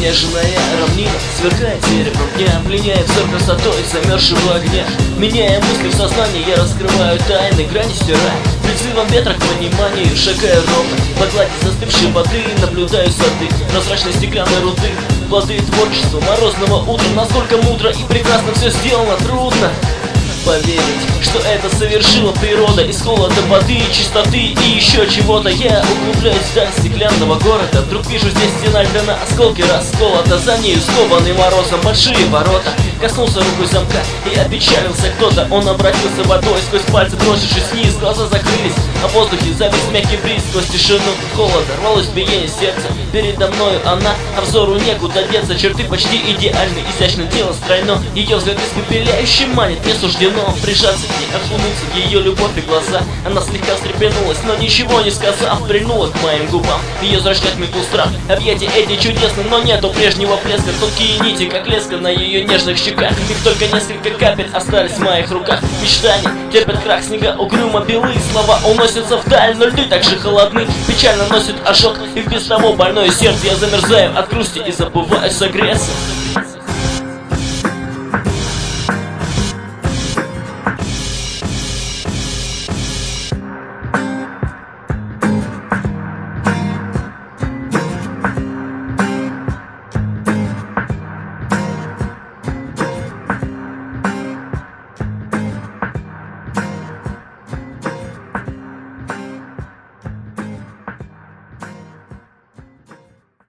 заснеженная равнина сверкает серебром дня, пленяет взор красотой замерзшего огня. Меняя мысли в сознании, я раскрываю тайны, грани стираю призывом ветра к пониманию, шагаю ровно по глади застывшей воды, наблюдаю сады прозрачной стеклянной руды, плоды творчества морозного утра. Насколько мудро и прекрасно все сделано, трудно поверить, что это совершила природа. Из холода, воды, чистоты и еще чего-то я углубляюсь вдаль стеклянного города. Вдруг вижу здесь стена льда на осколки расколота, за нею скованный морозом большие ворота. Коснулся рукой замка и опечалился кто-то. Он обратился водой сквозь пальцы, бросившись вниз. Глаза закрылись, а в воздухе завис мягкий бриз. Сквозь тишину холода рвалось биение сердца. Передо мною она, а взору некуда деться. Черты почти идеальны, изящное тело стройно. Ее взгляд испепеляющий манит, не суждено прижаться к ней, окунуться в ее любовь и глаза. Она слегка встрепенулась, но ничего не сказав, прильнула к моим губам. В ее зрачках мелькнул страх. Объятия эти чудесны, но нету прежнего блеска. Тонкие нити, как леска на ее нежных щеках. Их только несколько капель остались в моих руках. Мечтания терпят крах, снега угрюмо белые. Слова уносятся вдаль, но льды так же холодны. Печально носит ожог, и без того больное сердце. Я замерзаю от грусти и забываю согреться.